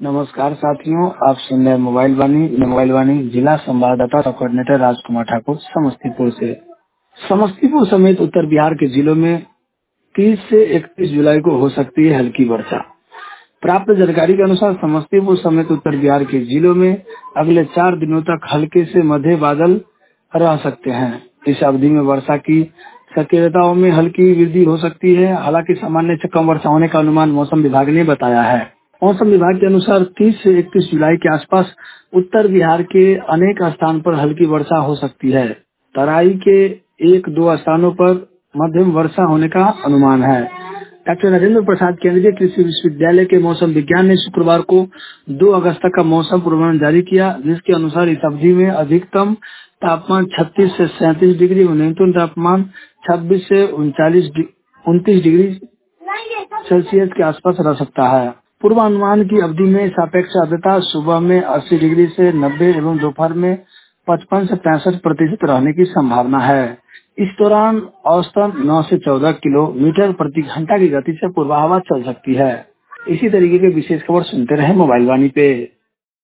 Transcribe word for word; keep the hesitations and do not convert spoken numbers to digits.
नमस्कार साथियों, आप सुन रहे हैं मोबाइल वाणी मोबाइल वाणी जिला संवाददाता और कोऑर्डिनेटर राजकुमार ठाकुर समस्तीपुर से। समस्तीपुर समेत उत्तर बिहार के जिलों में तीस से इकतीस जुलाई को हो सकती है हल्की वर्षा। प्राप्त जानकारी के अनुसार समस्तीपुर समेत उत्तर बिहार के जिलों में अगले चार दिनों तक हल्के से मध्य बादल रह सकते हैं। इस अवधि में वर्षा की सक्रियताओं में हल्की वृद्धि हो सकती है। हालांकि सामान्य से कम वर्षा होने का अनुमान मौसम विभाग ने बताया है। मौसम विभाग के अनुसार तीस से इकतीस जुलाई के आसपास उत्तर बिहार के अनेक स्थान पर हल्की वर्षा हो सकती है। तराई के एक दो स्थानों पर मध्यम वर्षा होने का अनुमान है। डॉक्टर नरेंद्र प्रसाद केंद्रीय कृषि विश्वविद्यालय के मौसम विज्ञान ने शुक्रवार को दो अगस्त तक का मौसम पूर्वानुमान जारी किया, जिसके अनुसार इस अवधि में अधिकतम तापमान छत्तीस से सैंतीस डिग्री और न्यूनतम तापमान छब्बीस से उनचालीस उनतीस डिग्री सेल्सियस के आसपास रह सकता है। पूर्वानुमान की अवधि में सापेक्ष आर्द्रता सुबह में अस्सी डिग्री से नब्बे एवं दोपहर में पचपन से पैंसठ प्रतिशत रहने की संभावना है। इस दौरान औसतन नौ से चौदह किलोमीटर प्रति घंटा की गति से पूर्वा हवा चल सकती है। इसी तरीके के विशेष खबर सुनते रहे मोबाइल वाणी पे।